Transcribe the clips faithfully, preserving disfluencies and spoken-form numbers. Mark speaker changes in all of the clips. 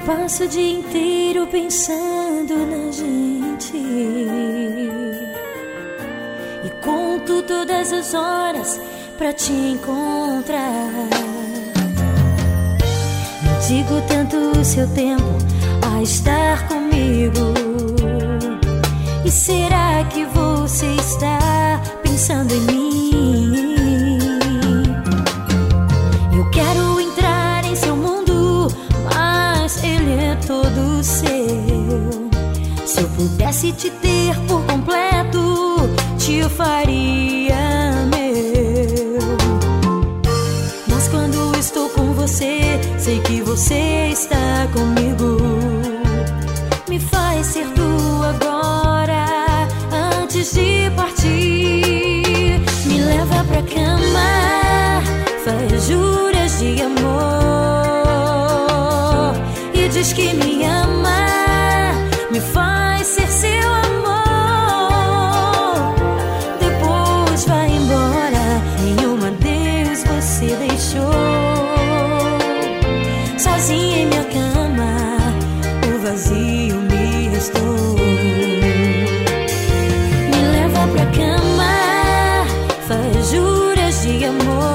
Speaker 1: Passo o dia inteiro pensando na gente e conto todas as horas pra te encontrar. Digo tanto o seu tempo a estar comigo. E será que você está pensando em mim? Eu quero entrar em seu mundo, mas ele é todo seu. Se eu pudesse te ter por completo, te faria meu. Mas quando estou com você, sei que você está comigo. Me faz ser tu agora, antes de partir. Me leva pra cama, faz juras de amor e diz que me ama. Me faz ser seu amor. Depois vai embora, nenhum adeus você deixou. Sozinha em minha cama, o vazio me restou. Me leva pra cama, faz juras de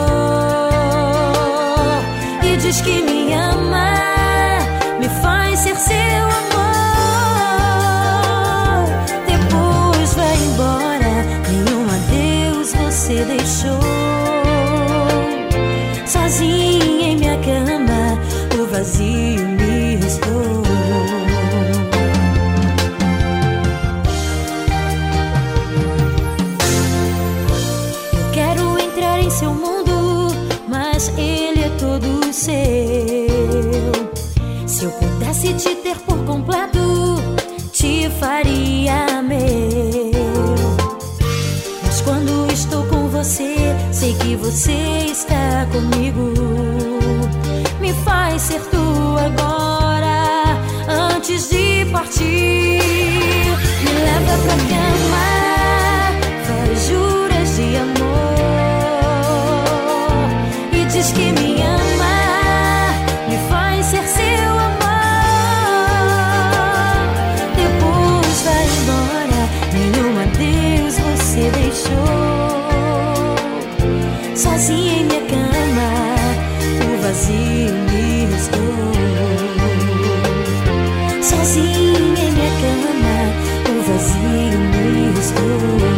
Speaker 1: amor e diz que me ama. Me faz ser seu amor. Depois vai embora, nenhum adeus você deixou. Sozinha em minha cama, o vazio me restou. Eu quero entrar em seu mundo, mas ele é todo seu. Se eu pudesse te ter por completo, te faria meu. Mas quando estou com você, sei que você está comigo. Me faz ser tu agora, antes de partir. Me leva pra cama, faz juras de amor e diz que me ama. Me faz ser seu amor. Depois vai embora, nenhum adeus você deixou. Sozinha em minha cama, o vazio me restou. Sozinha em minha cama, o vazio me restou.